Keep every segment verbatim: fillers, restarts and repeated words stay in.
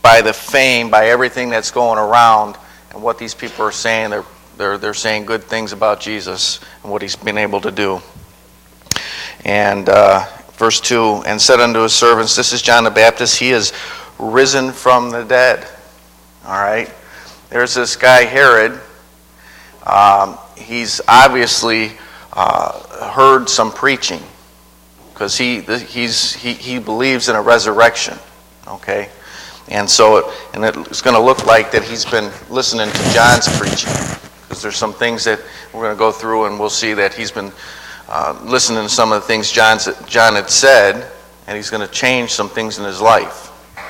by the fame, by everything that's going around and what these people are saying. They're, they're, they're saying good things about Jesus and what he's been able to do. And uh, verse two, and said unto his servants, this is John the Baptist, he is risen from the dead. All right? There's this guy Herod. Um, he's obviously uh, heard some preaching because he he's he, he believes in a resurrection. Okay? And so, it, and it's going to look like that he's been listening to John's preaching, because there's some things that we're going to go through, and we'll see that he's been uh, listening to some of the things John's, John had said, and he's going to change some things in his life.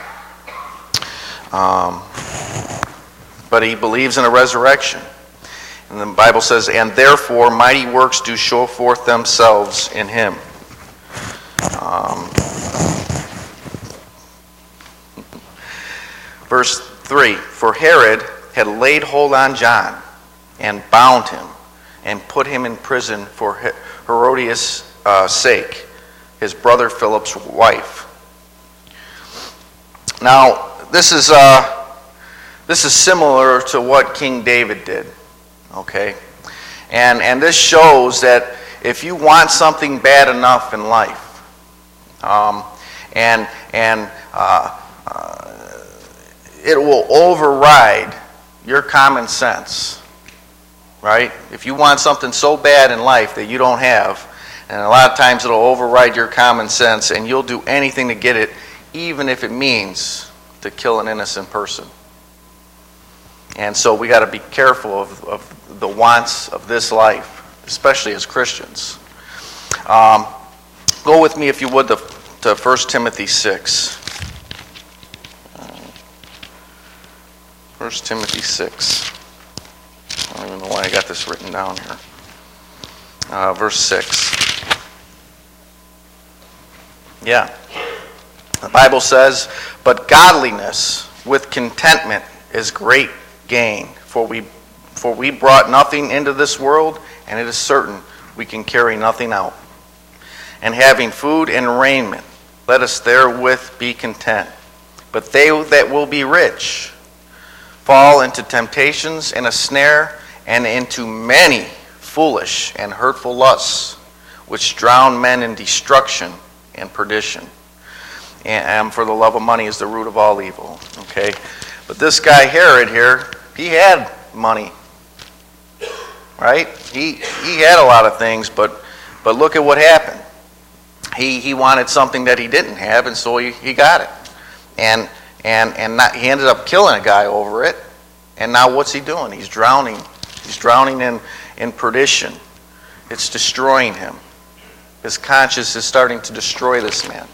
Um, but he believes in a resurrection. And the Bible says, and therefore mighty works do show forth themselves in him. Um, Verse three, for Herod had laid hold on John and bound him and put him in prison for Herodias' uh, sake, his brother Philip's wife. Now, this is uh, this is similar to what King David did, okay? And, and this shows that if you want something bad enough in life, um, and, and uh, uh, it will override your common sense, right? If you want something so bad in life that you don't have, and a lot of times it'll override your common sense, and you'll do anything to get it, even if it means to kill an innocent person. And so we got to be careful of, of the wants of this life, especially as Christians. Um, go with me, if you would, to, to First Timothy six. First Timothy six. I don't even know why I got this written down here. Uh, verse six. Yeah. The Bible says, but godliness with contentment is great gain. For we, for we brought nothing into this world, and it is certain we can carry nothing out. And having food and raiment, let us therewith be content. But they that will be rich fall into temptations and a snare, and into many foolish and hurtful lusts, which drown men in destruction and perdition. And for the love of money is the root of all evil. Okay? But this guy Herod here, he had money. Right? He he had a lot of things, but but look at what happened. He he wanted something that he didn't have, and so he, he got it. And And and not, he ended up killing a guy over it. And now what's he doing? He's drowning. He's drowning in, in perdition. It's destroying him. His conscience is starting to destroy this man.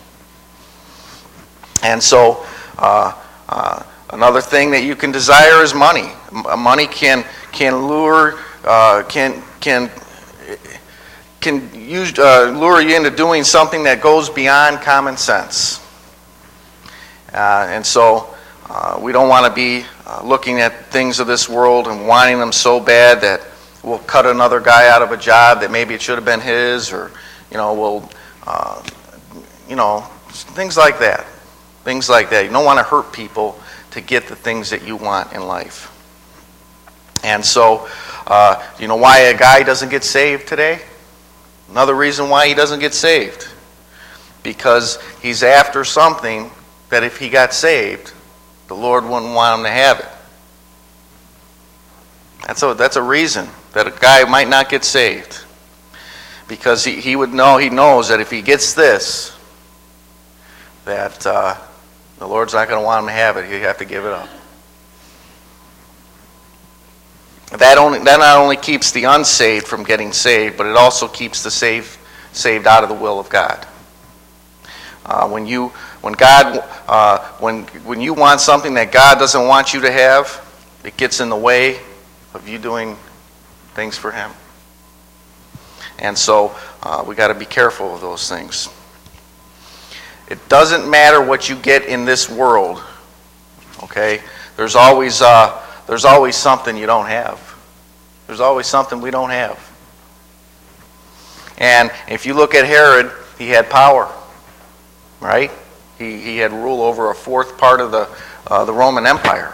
And so uh, uh, another thing that you can desire is money. Money can can lure uh, can can can use, uh, lure you into doing something that goes beyond common sense. Uh, and so uh, we don't want to be uh, looking at things of this world and wanting them so bad that we'll cut another guy out of a job that maybe it should have been his, or you know, we'll uh, you know, things like that. Things like that. You don't want to hurt people to get the things that you want in life. And so, uh, you know why a guy doesn't get saved today? Another reason why he doesn't get saved. Because he's after something that if he got saved, the Lord wouldn't want him to have it. That's a, that's a reason that a guy might not get saved. Because he, he would know, he knows that if he gets this, that uh, the Lord's not going to want him to have it. He'll have to give it up. That only that not only keeps the unsaved from getting saved, but it also keeps the saved saved out of the will of God. Uh, when you when God uh, when when you want something that God doesn't want you to have, it gets in the way of you doing things for Him. And so uh, we got to be careful of those things. It doesn't matter what you get in this world. Okay, there's always uh, there's always something you don't have. There's always something we don't have. And if you look at Herod, he had power, right? He he had rule over a fourth part of the uh, the Roman Empire.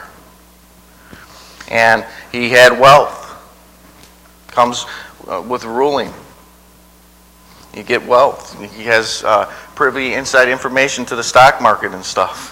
And he had wealth. Comes uh, with ruling. You get wealth. He has uh, privy inside information to the stock market and stuff.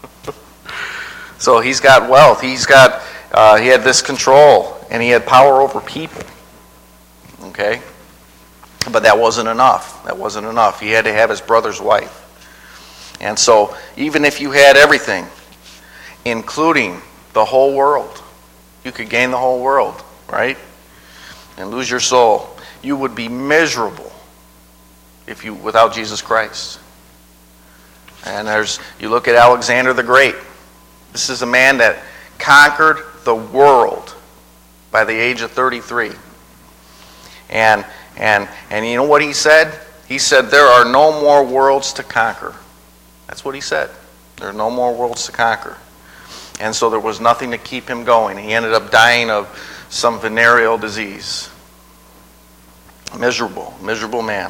So he's got wealth. He's got, uh, he had this control, and he had power over people. Okay? But that wasn't enough. That wasn't enough. He had to have his brother's wife. And so, even if you had everything, including the whole world, you could gain the whole world, right? And lose your soul. You would be miserable if you without Jesus Christ. And there's, you look at Alexander the Great. This is a man that conquered the world by the age of thirty-three. And and and you know what he said? He said, there are no more worlds to conquer. That's what he said. There are no more worlds to conquer. And so there was nothing to keep him going. He ended up dying of some venereal disease. Miserable, miserable man.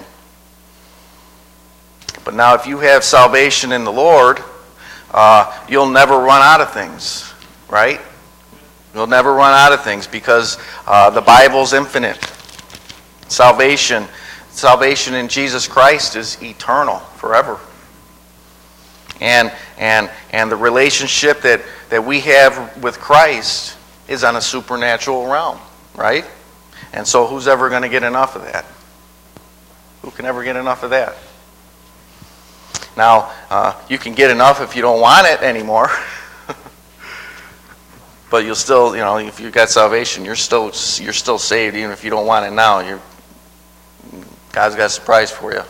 But now if you have salvation in the Lord, uh, you'll never run out of things, right? You'll never run out of things because uh, the Bible's infinite. Salvation, salvation in Jesus Christ is eternal, forever. And and and the relationship that, that we have with Christ is on a supernatural realm, right? And so who's ever going to get enough of that? Who can ever get enough of that? Now, uh, you can get enough if you don't want it anymore. But you'll still, you know, if you've got salvation, you're still you're still saved, even if you don't want it now. You're, God's got a surprise for you.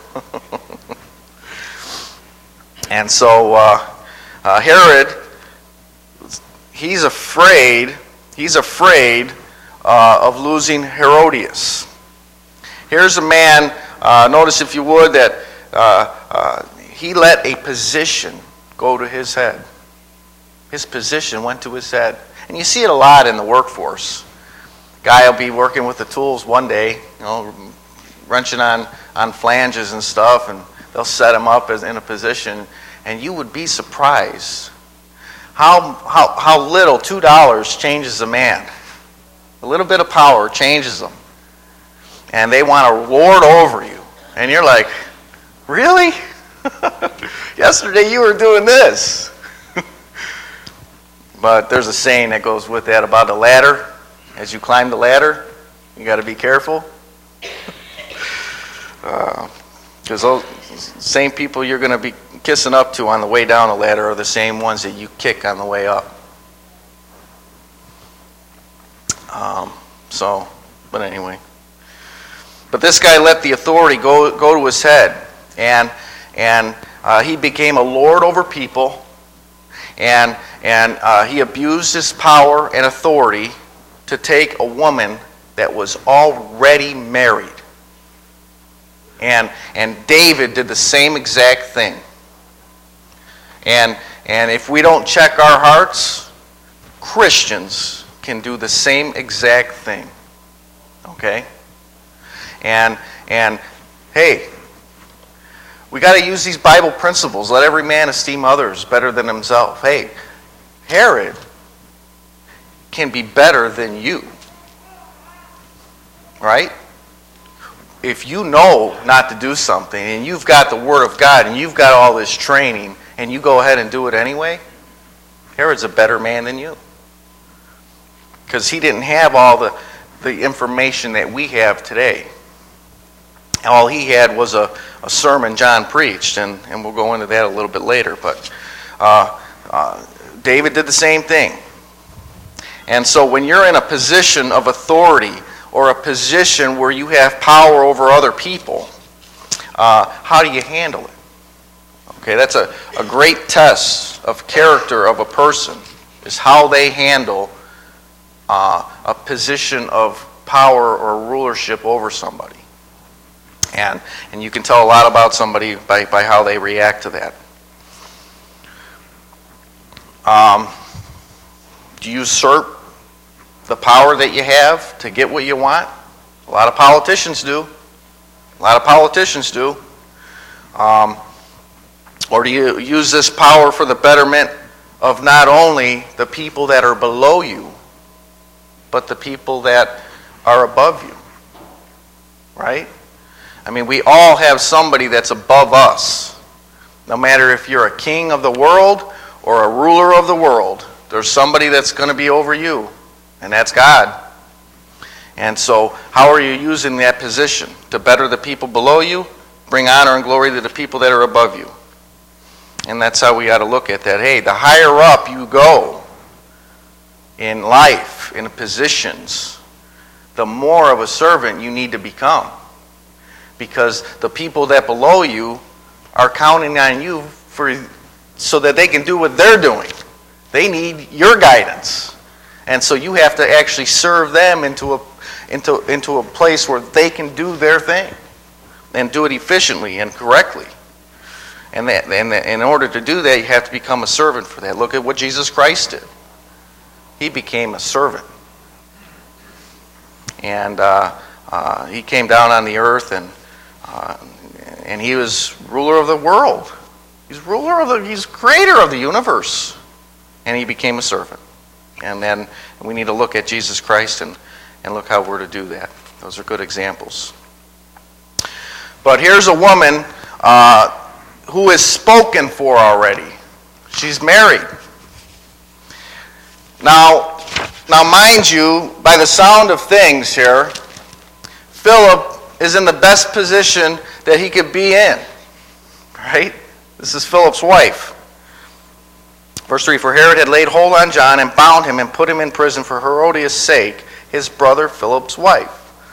And so uh, uh, Herod, he's afraid. He's afraid uh, of losing Herodias. Here's a man. Uh, notice, if you would, that uh, uh, he let a position go to his head. His position went to his head. And you see it a lot in the workforce. Guy will be working with the tools one day, you know, wrenching on, on flanges and stuff, and they'll set him up as in a position, and you would be surprised how how how little two dollars changes a man. A little bit of power changes them, and they want to lord over you, and you're like, really? Yesterday you were doing this. But there's a saying that goes with that about the ladder. As you climb the ladder, you got to be careful. Because uh, those same people you're going to be kissing up to on the way down the ladder are the same ones that you kick on the way up. Um, so, but anyway. But this guy let the authority go go to his head. And, and uh, he became a lord over people. And and uh, he abused his power and authority to take a woman that was already married. And and David did the same exact thing. And and if we don't check our hearts, Christians can do the same exact thing. Okay? And and hey, we got to use these Bible principles. Let every man esteem others better than himself. Hey, Herod can be better than you. Right? If you know not to do something, and you've got the Word of God, and you've got all this training, and you go ahead and do it anyway, Herod's a better man than you. Because he didn't have all the, the information that we have today. All he had was a, a sermon John preached, and, and we'll go into that a little bit later. But uh, uh, David did the same thing. And so when you're in a position of authority or a position where you have power over other people, uh, how do you handle it? Okay, that's a, a great test of character of a person, is how they handle uh, a position of power or rulership over somebody. And, and you can tell a lot about somebody by, by how they react to that. Um, do you usurp the power that you have to get what you want? A lot of politicians do. A lot of politicians do. Um, or do you use this power for the betterment of not only the people that are below you, but the people that are above you. Right? I mean, we all have somebody that's above us. No matter if you're a king of the world or a ruler of the world, there's somebody that's going to be over you, and that's God. And so, how are you using that position? To better the people below you? Bring honor and glory to the people that are above you. And that's how we got to look at that. Hey, the higher up you go in life, in positions, the more of a servant you need to become. Because the people that below you are counting on you for so that they can do what they're doing. They need your guidance. And so you have to actually serve them into a into into a place where they can do their thing and do it efficiently and correctly. And that and in order to do that, you have to become a servant for that. Look at what Jesus Christ did. He became a servant. And uh, uh, he came down on the earth, and uh, and he was ruler of the world. He's ruler of the. He's creator of the universe, and he became a servant. And then we need to look at Jesus Christ and and look how we're to do that. Those are good examples. But here's a woman uh, who is spoken for already. She's married. Now, now, mind you, by the sound of things here, Philip is in the best position that he could be in. Right? This is Philip's wife. Verse three, for Herod had laid hold on John and bound him and put him in prison for Herodias' sake, his brother Philip's wife.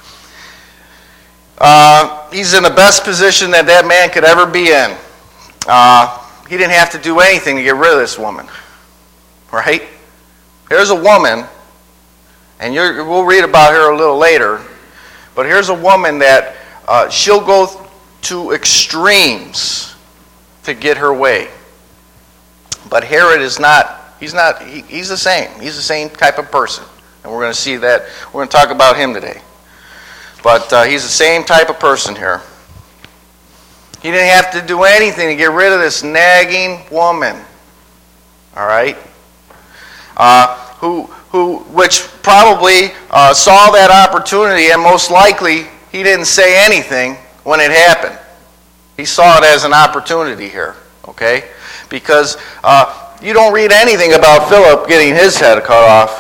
Uh, he's in the best position that that man could ever be in. Uh, he didn't have to do anything to get rid of this woman. Right? Here's a woman, and you're, we'll read about her a little later, but here's a woman that uh, she'll go to extremes to get her way. But Herod is not, he's not, he, he's the same. He's the same type of person. And we're going to see that, we're going to talk about him today. But uh, he's the same type of person here. He didn't have to do anything to get rid of this nagging woman. All right? Uh, who, who, which probably uh, saw that opportunity, and most likely he didn't say anything when it happened. He saw it as an opportunity here, okay? Because uh, you don't read anything about Philip getting his head cut off.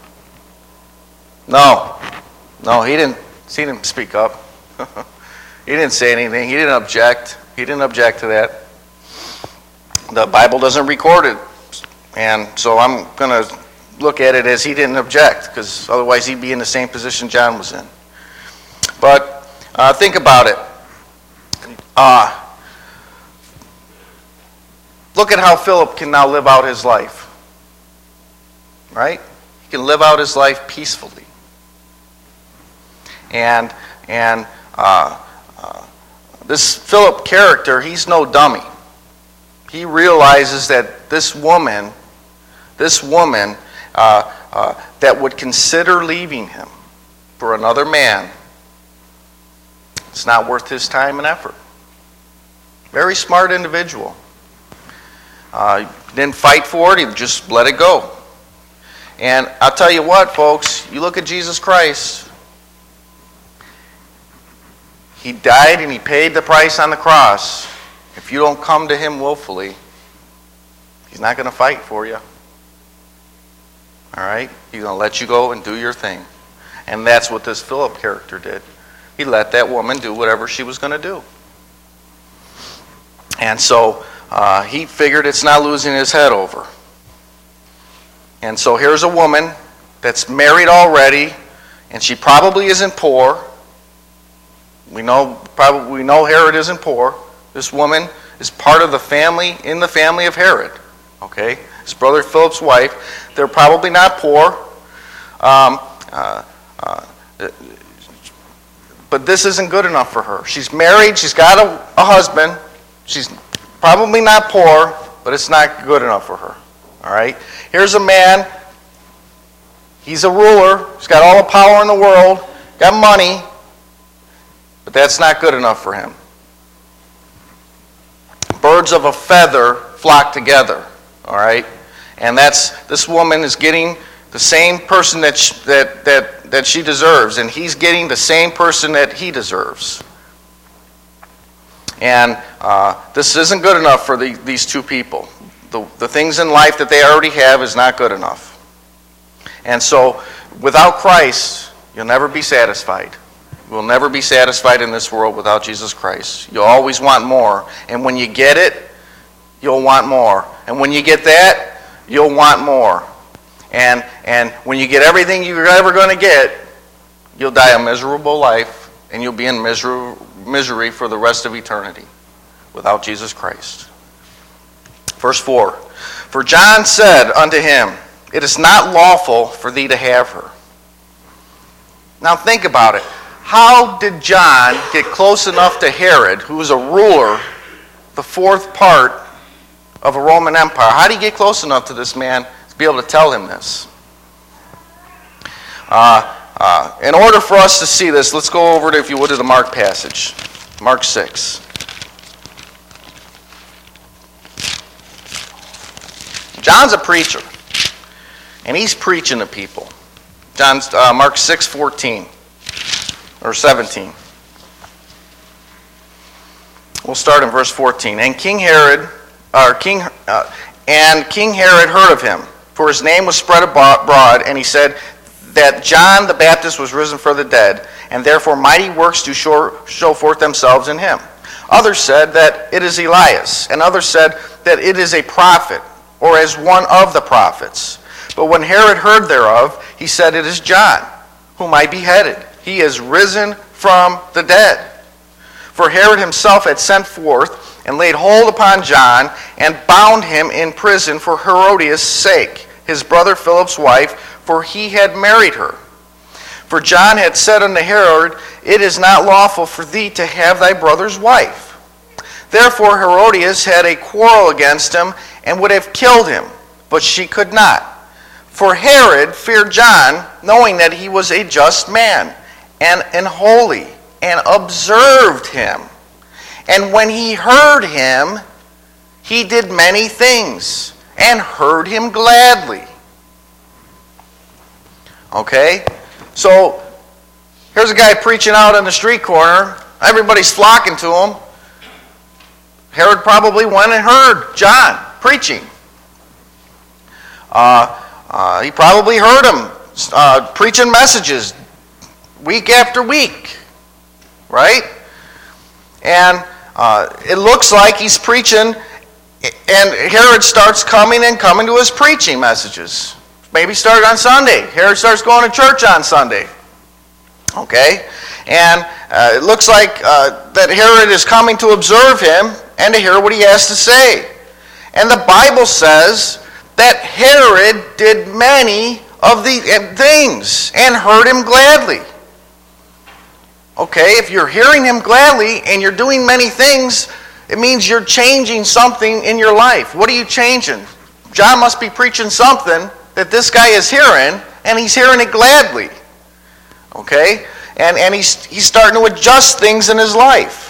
No, no, he didn't. He didn't speak up. He didn't say anything. He didn't object. He didn't object to that. The Bible doesn't record it. And so I'm going to look at it as he didn't object, because otherwise he'd be in the same position John was in. But uh, think about it. Uh, look at how Philip can now live out his life. Right? He can live out his life peacefully. And and uh, uh, this Philip character, he's no dummy. He realizes that this woman, this woman uh, uh, that would consider leaving him for another man, it's not worth his time and effort. Very smart individual. Uh, didn't fight for it, he just let it go. And I'll tell you what, folks, you look at Jesus Christ. He died and he paid the price on the cross. If you don't come to him willfully, he's not going to fight for you. All right? He's going to let you go and do your thing. And that's what this Philip character did. He let that woman do whatever she was going to do. And so uh, he figured it's not losing his head over. And so here's a woman that's married already, and she probably isn't poor. We know probably we know Herod isn't poor. This woman is part of the family, in the family of Herod. Okay? His brother Philip's wife. They're probably not poor. Um, uh, uh, but this isn't good enough for her. She's married. She's got a, a husband. She's probably not poor, but it's not good enough for her. All right? Here's a man. He's a ruler. He's got all the power in the world. Got money. But that's not good enough for him. Birds of a feather flock together, all right? And that's, this woman is getting the same person that she, that, that, that she deserves, and he's getting the same person that he deserves. And uh, this isn't good enough for the, these two people. The, the things in life that they already have is not good enough. And so, without Christ, you'll never be satisfied. You'll never be satisfied in this world without Jesus Christ. You'll always want more. And when you get it, you'll want more. And when you get that, you'll want more. And, and when you get everything you're ever going to get, you'll die a miserable life, and you'll be in misery, misery for the rest of eternity without Jesus Christ. Verse four, for John said unto him, it is not lawful for thee to have her. Now think about it. How did John get close enough to Herod, who was a ruler, the fourth part of a Roman Empire? How did he get close enough to this man to be able to tell him this? Uh, uh, in order for us to see this, let's go over to, if you would, to the Mark passage. Mark six. John's a preacher, and he's preaching to people. John's uh, Mark six fourteen or seventeen. We'll start in verse fourteen. And King Herod, or King, uh, and King Herod heard of him, for his name was spread abroad, and he said that John the Baptist was risen from the dead, and therefore mighty works do show, show forth themselves in him. Others said that it is Elias, and others said that it is a prophet, or as one of the prophets. But when Herod heard thereof, he said, it is John, whom I beheaded. He is risen from the dead. For Herod himself had sent forth and laid hold upon John and bound him in prison for Herodias' sake, his brother Philip's wife, for he had married her. For John had said unto Herod, it is not lawful for thee to have thy brother's wife. Therefore Herodias had a quarrel against him, and would have killed him, but she could not. For Herod feared John, knowing that he was a just man, and, and holy, and observed him. And when he heard him, he did many things, and heard him gladly. Okay? So, here's a guy preaching out on the street corner. Everybody's flocking to him. Herod probably went and heard John preaching. Uh, uh, he probably heard him uh, preaching messages week after week, right? And uh, it looks like he's preaching, and Herod starts coming and coming to his preaching messages. Maybe started on Sunday. Herod starts going to church on Sunday. Okay? And uh, it looks like uh, that Herod is coming to observe him and to hear what he has to say. And the Bible says that Herod did many of the things and heard him gladly. Okay, if you're hearing him gladly and you're doing many things, it means you're changing something in your life. What are you changing? John must be preaching something that this guy is hearing, and he's hearing it gladly. Okay? And, and he's, he's starting to adjust things in his life.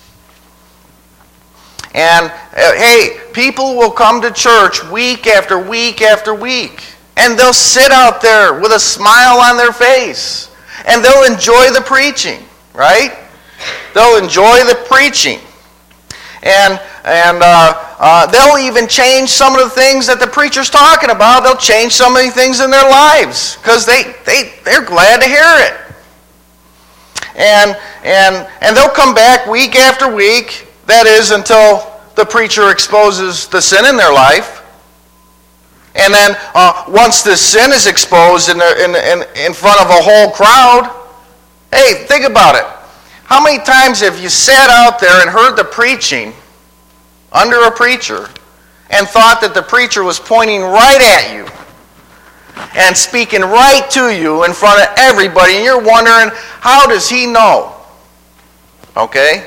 And, uh, hey, people will come to church week after week after week, and they'll sit out there with a smile on their face, and they'll enjoy the preaching, right? They'll enjoy the preaching. And, and uh, uh, they'll even change some of the things that the preacher's talking about. They'll change some of the things in their lives because they, they, they're glad to hear it. And, and, and they'll come back week after week. That is until the preacher exposes the sin in their life. And then uh, once the sin is exposed in, their, in, in, in front of a whole crowd, hey, think about it. How many times have you sat out there and heard the preaching under a preacher and thought that the preacher was pointing right at you and speaking right to you in front of everybody, and you're wondering, how does he know? Okay?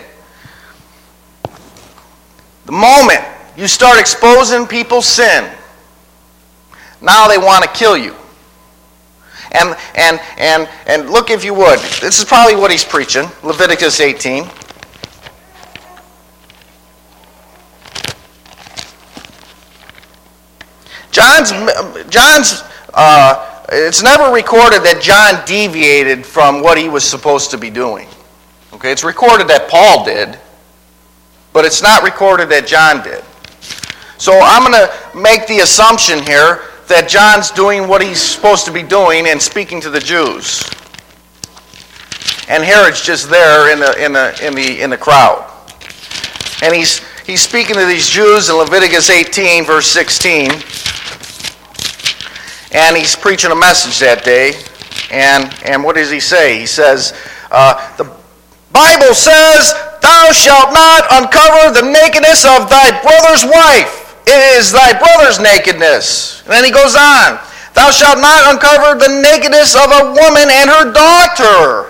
The moment you start exposing people's sin, now they want to kill you. And, and, and, and look, if you would, this is probably what he's preaching, Leviticus eighteen. John's, John's, uh, it's never recorded that John deviated from what he was supposed to be doing. Okay, it's recorded that Paul did, but it's not recorded that John did. So I'm going to make the assumption here that John's doing what he's supposed to be doing and speaking to the Jews. And Herod's just there in the in the in the in the crowd. And he's he's speaking to these Jews in Leviticus eighteen, verse sixteen. And he's preaching a message that day. And and what does he say? He says, uh, the Bible says, "Thou shalt not uncover the nakedness of thy brother's wife. It is thy brother's nakedness." And then he goes on, "Thou shalt not uncover the nakedness of a woman and her daughter.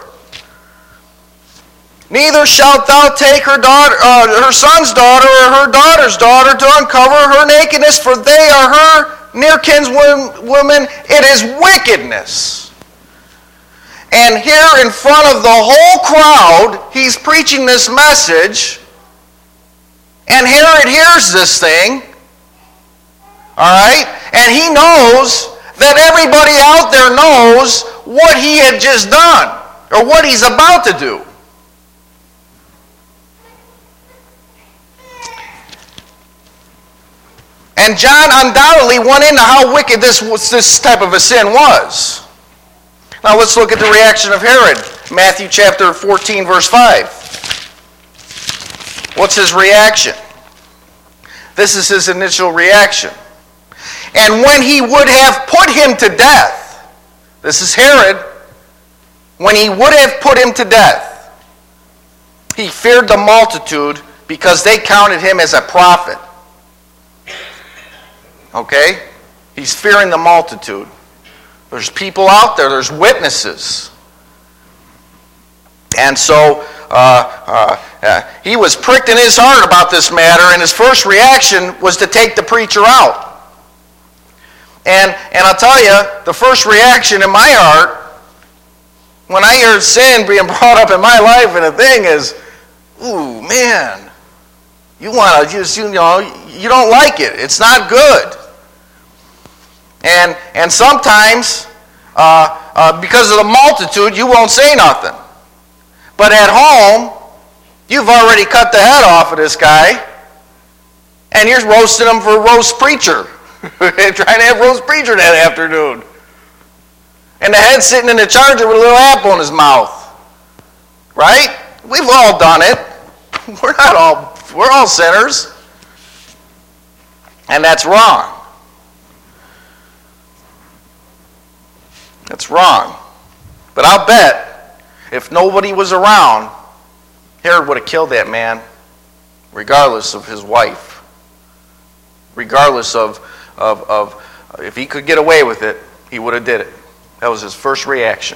Neither shalt thou take her daughter, uh, her son's daughter or her daughter's daughter to uncover her nakedness, for they are her near kinswoman. It is wickedness." And here in front of the whole crowd, he's preaching this message. And Herod hears this thing. All right? And he knows that everybody out there knows what he had just done, or what he's about to do. And John undoubtedly went into how wicked this, this type of a sin was. Now let's look at the reaction of Herod. Matthew chapter fourteen, verse five. What's his reaction? This is his initial reaction. "And when he would have put him to death," this is Herod, "when he would have put him to death, he feared the multitude because they counted him as a prophet." Okay? He's fearing the multitude. There's people out there. There's witnesses. And so uh, uh, uh, he was pricked in his heart about this matter, and his first reaction was to take the preacher out. And, and I'll tell you, the first reaction in my heart, when I hear sin being brought up in my life and a thing is, ooh, man, you want to just, you know, you don't like it. It's not good. And and sometimes, uh, uh, because of the multitude, you won't say nothing. But at home, you've already cut the head off of this guy, and you're roasting him for roast preacher. Trying to have roast preacher that afternoon. And the head's sitting in the charger with a little apple in his mouth. Right? We've all done it. We're not all, we're all sinners. And that's wrong. That's wrong. But I'll bet if nobody was around, Herod would have killed that man, regardless of his wife. Regardless of, of, of if he could get away with it, he would have did it. That was his first reaction.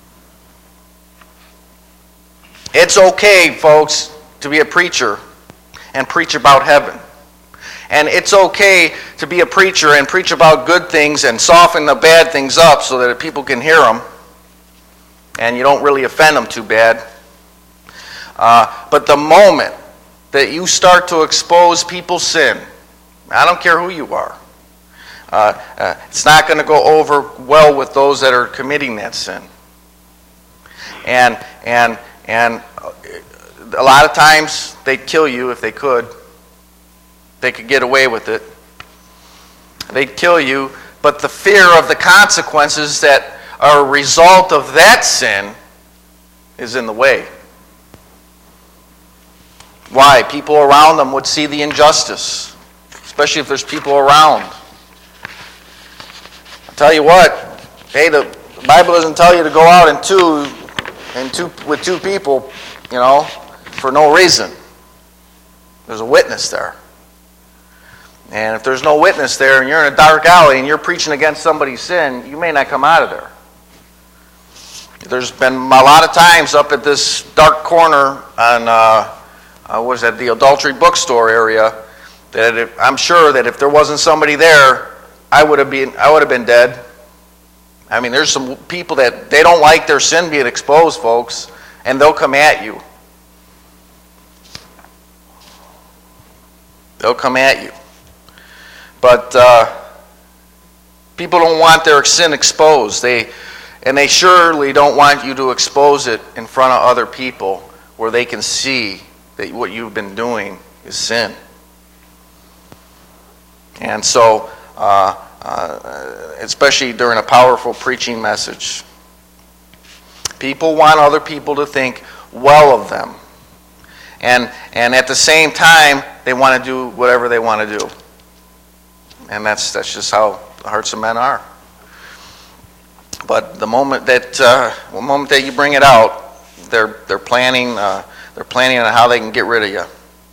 It's okay, folks, to be a preacher and preach about heaven. And it's okay to be a preacher and preach about good things and soften the bad things up so that people can hear them and you don't really offend them too bad. Uh, but the moment that you start to expose people's sin, I don't care who you are, uh, uh, it's not going to go over well with those that are committing that sin. And, and, and a lot of times they'd kill you if they could. They could get away with it. They'd kill you, but the fear of the consequences that are a result of that sin is in the way. Why? People around them would see the injustice, especially if there's people around. I'll tell you what, hey, the Bible doesn't tell you to go out in two, in two with two people, you know, for no reason. There's a witness there. And if there's no witness there and you're in a dark alley and you're preaching against somebody's sin, you may not come out of there. There's been a lot of times up at this dark corner on, uh, uh, what was that, the adultery bookstore area, that if, I'm sure that if there wasn't somebody there, I would have been, I would have been dead. I mean, there's some people that they don't like their sin being exposed, folks, and they'll come at you. They'll come at you. But uh, People don't want their sin exposed. They, and they surely don't want you to expose it in front of other people where they can see that what you've been doing is sin. And so, uh, uh, especially during a powerful preaching message, people want other people to think well of them. And, and at the same time, they want to do whatever they want to do. And that's, that's just how the hearts of men are. But the moment that uh, the moment that you bring it out, they're they're planning uh, they're planning on how they can get rid of you.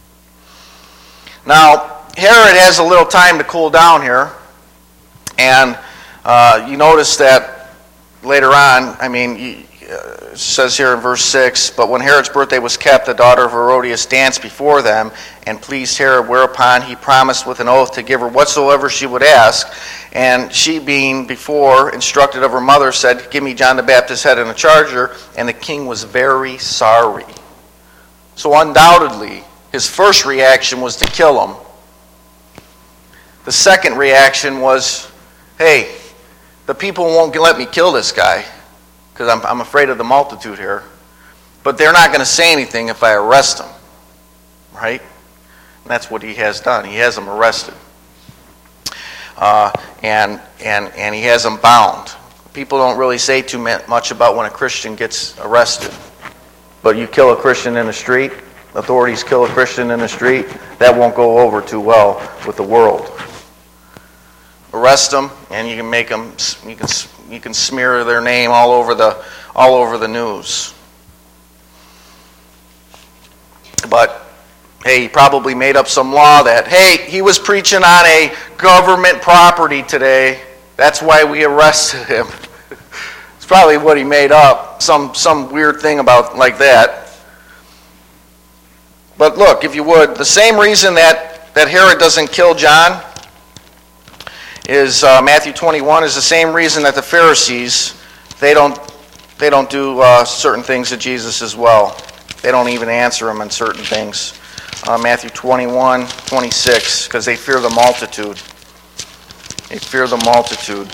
Now Herod has a little time to cool down here, and uh, you notice that later on. I mean, he, uh, it says here in verse six, but when Herod's birthday was kept, the daughter of Herodias danced before them and pleased Herod, whereupon he promised with an oath to give her whatsoever she would ask. And she, being before instructed of her mother, said, give me John the Baptist's head in a charger. And the king was very sorry. So undoubtedly, his first reaction was to kill him. The second reaction was, hey, the people won't let me kill this guy because I'm, I'm afraid of the multitude here. But they're not going to say anything if I arrest him. Right? And that's what he has done. He has him arrested. Uh, and and and he has them bound. People don't really say too much about when a Christian gets arrested. But you kill a Christian in the street, authorities kill a Christian in the street, that won't go over too well with the world. Arrest them, and you can make them. You can you can smear their name all over the all over the news. But hey, he probably made up some law that, hey, he was preaching on a government property today. That's why we arrested him. It's probably what he made up. Some some weird thing about like that. But look, if you would, the same reason that, that Herod doesn't kill John is uh, Matthew twenty-one is the same reason that the Pharisees, they don't they don't do uh, certain things to Jesus as well. They don't even answer him on certain things. Uh, Matthew twenty-one, twenty-six, because they fear the multitude. They fear the multitude.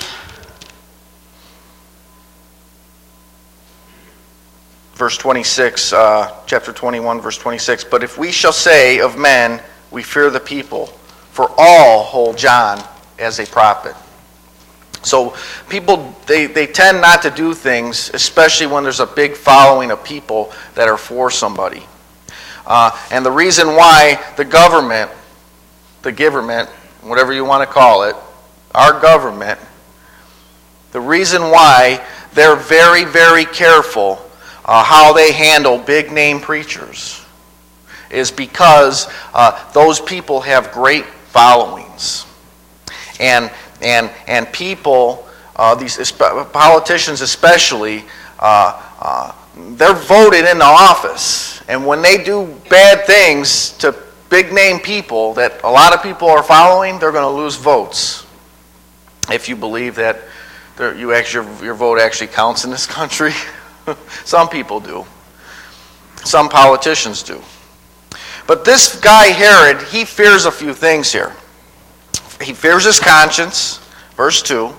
Verse twenty-six, uh, chapter twenty-one, verse twenty-six. But if we shall say of men, we fear the people, for all hold John as a prophet. So people, they, they tend not to do things, especially when there's a big following of people that are for somebody. Uh, and the reason why the government, the government, whatever you want to call it, our government, the reason why they're very, very careful uh, how they handle big name preachers is because uh, those people have great followings. And and and people, uh, these politicians especially, uh, uh, they're voted into office. And when they do bad things to big name people that a lot of people are following, they're going to lose votes. If you believe that you actually, your, your vote actually counts in this country. Some people do. Some politicians do. But this guy Herod, he fears a few things here. He fears his conscience, verse two.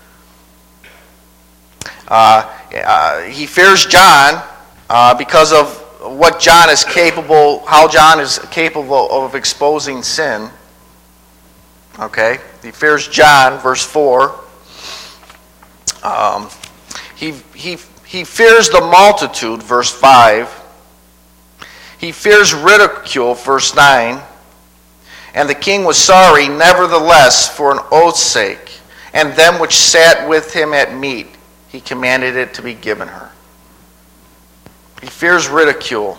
Uh, uh, he fears John uh, because of what John is capable, how John is capable of exposing sin. Okay, he fears John, verse four. Um, he he he fears the multitude, verse five. He fears ridicule, verse nine. And the king was sorry, nevertheless, for an oath's sake, and them which sat with him at meat, he commanded it to be given her. He fears ridicule.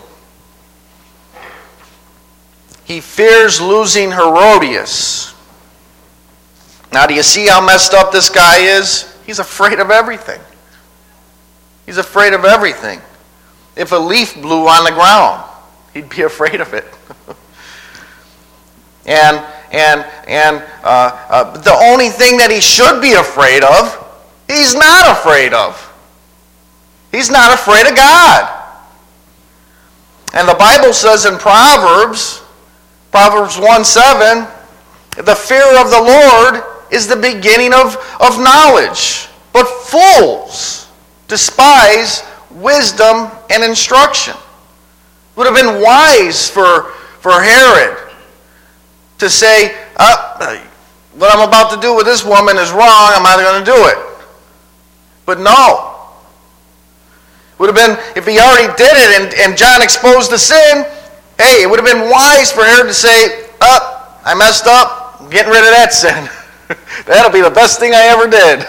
He fears losing Herodias. Now, do you see how messed up this guy is? He's afraid of everything. He's afraid of everything. If a leaf blew on the ground, he'd be afraid of it. and and and uh, uh, the only thing that he should be afraid of, he's not afraid of. He's not afraid of God. And the Bible says in Proverbs, Proverbs one seven, the fear of the Lord is the beginning of, of knowledge, but fools despise wisdom and instruction. It would have been wise for, for Herod to say, uh, what I'm about to do with this woman is wrong, I'm not going to do it. But no. It would have been, if he already did it and, and John exposed the sin, hey, it would have been wise for Herod to say, oh, I messed up, I'm getting rid of that sin. That'll be the best thing I ever did.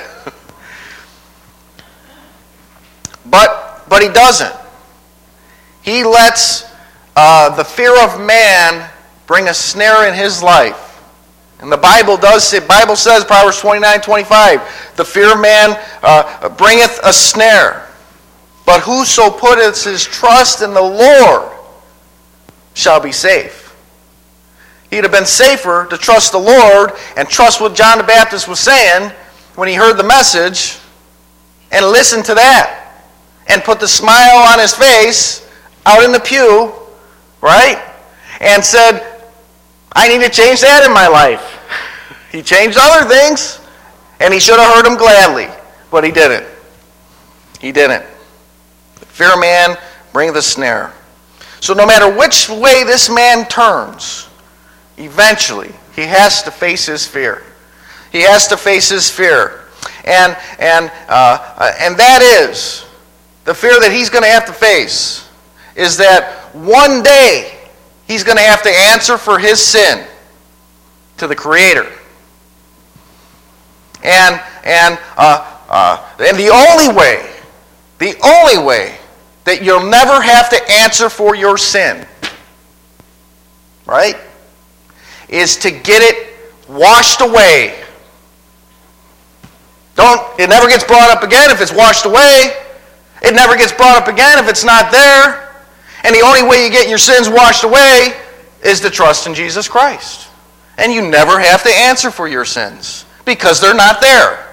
But, but he doesn't. He lets uh, the fear of man bring a snare in his life. And the Bible does say, Bible says, Proverbs twenty-nine twenty-five, the fear of man uh, bringeth a snare. But whoso putteth his trust in the Lord shall be safe. He'd have been safer to trust the Lord and trust what John the Baptist was saying when he heard the message and listen to that and put the smile on his face out in the pew, right? And said, I need to change that in my life. He changed other things, and he should have heard him gladly, but he didn't. He didn't. Fear of man, bring the snare. So no matter which way this man turns, eventually he has to face his fear. He has to face his fear. And, and, uh, and that is, the fear that he's going to have to face is that one day he's going to have to answer for his sin to the Creator. And, and, uh, uh, and the only way, the only way that you'll never have to answer for your sin, right, is to get it washed away. Don't, it never gets brought up again if it's washed away. It never gets brought up again if it's not there. And the only way you get your sins washed away is to trust in Jesus Christ. And you never have to answer for your sins because they're not there.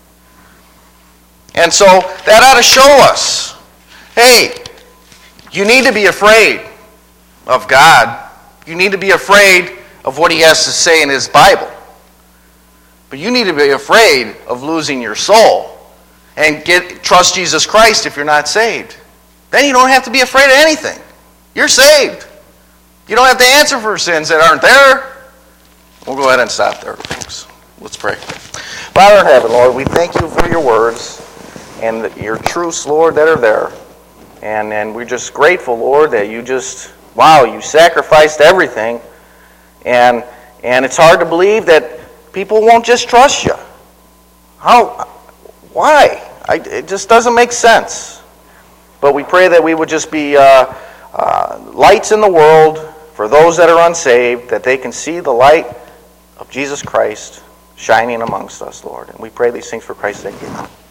And so that ought to show us, hey, you need to be afraid of God. You need to be afraid of what He has to say in His Bible. But you need to be afraid of losing your soul and get trust Jesus Christ if you're not saved. Then you don't have to be afraid of anything. You're saved. You don't have to answer for sins that aren't there. We'll go ahead and stop there, folks. Let's pray. Father in heaven, Lord, we thank you for your words and your truths, Lord, that are there. And, and we're just grateful, Lord, that you just, wow, you sacrificed everything. And, and it's hard to believe that people won't just trust you. How? Why? I, it just doesn't make sense. But we pray that we would just be uh, uh, lights in the world for those that are unsaved, that they can see the light of Jesus Christ shining amongst us, Lord. And we pray these things for Christ's sake. Amen.